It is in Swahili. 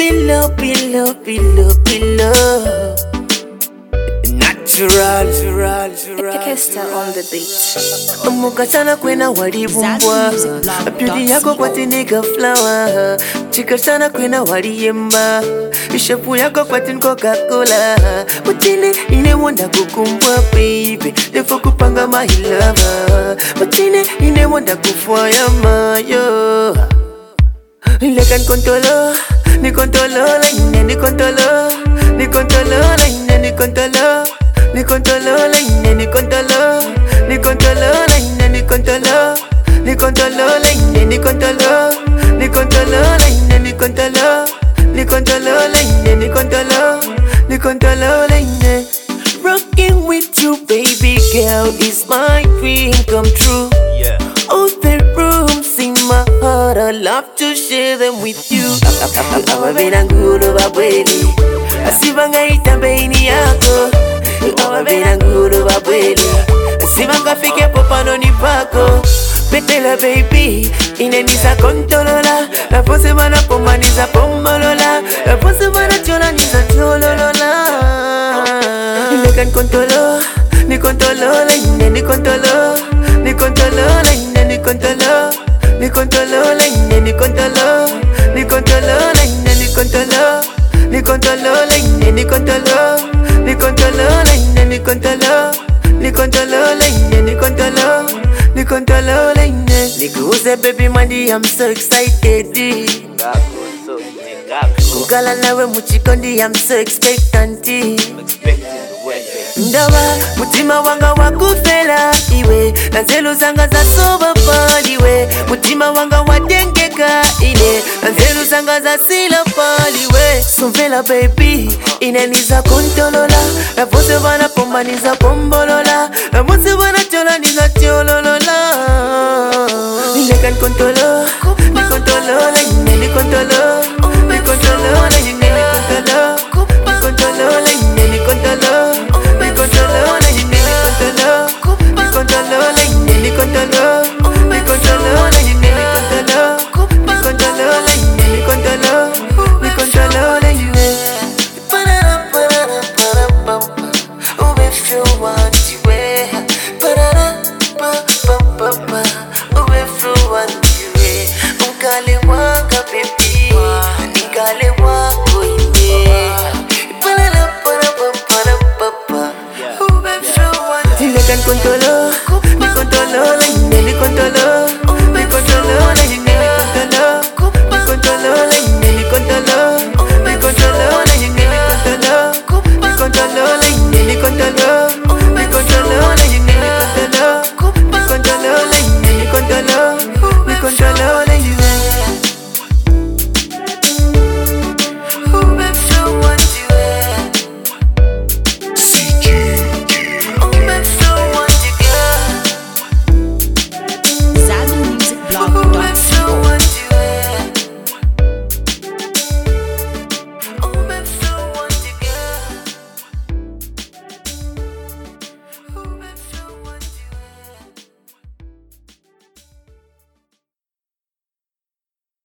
pillow, pillow, pillow, pillow. Natural. Kesta on the beat. Mukachana kwena walibumbwa, beauty yako kwa tinika flower. Chikachana kwena waliyemba, ishapu yako kwa tin Coca-Cola. Mutine ine wanda kukumbwa baby, defo kupanga my lover. Mutine ine wanda kufwaya mayo. Lekan kontolo, ni kontolo la ine ni kontolo, ni kontolo la ine ni kontolo. Ni contolo la ine, ni contolo, ni contolo la ine, ni contolo, ni contolo la ine, ni contolo, ni contolo la ine, ni contolo, ni contolo la ine, ni contolo, ni contolo la ine. Rocking with you, baby girl, is my dream come true. Yeah. All the rooms in my heart, I love to share them with you. Awabena ngulu babweli, asibanga itambeini yako. Awabena ngulu babweli, asibanga fike popano ni pako. Petela baby, ineniza kontolola. La pose bana pomba niza pombolola. La pose bana chola niza chololola. Lekan kontolo, ni kontolo la ine, ni kontolo, ni kontolo la ine, ni kontolo, ni kontolo la ine, ni kontolo, ni kontolo la ine, ni kontolo, ni kontolo la ine, ni kontolo, ni kontolo la ine, ni kontolo, ni kontolo la ine, ni kontolo, ni kontolo la ine. Nikuuze baby mandi, I'm so excited. Kukala nawe muchikondi, I'm so expectant. Ndawa mutima wanga wakufela iwe, nanzelu zanga za soba paliwe. Mutima wanga wadengeka ine, nanzelu zanga za sila paliwe. Sumvela baby, ineniza kontolola. La pose wana pomba niza pombolola. La pose wana chola niza chololola. Lekan kontolo, ni kontolo la ine, ni kontolo, ni kontolo la ine, ni kontolo, ni kontolo la ine, ni kontolo. Ni kontolo la ine, ni kontolo, ni kontolo la ine, ni kontolo, ni kontolo la ine, ni kontolo, ni kontolo la ine, ni kontolo, ni kontolo la ine. Parara parara para pam, oh if you want to wear. Parara pa pa pa pa, oh if you want to wear. Unkale wanga baby, unkale wako ine. Parara para pam para pa pa. Lekan kontolo, ni kontolo la ine, ni kontolo.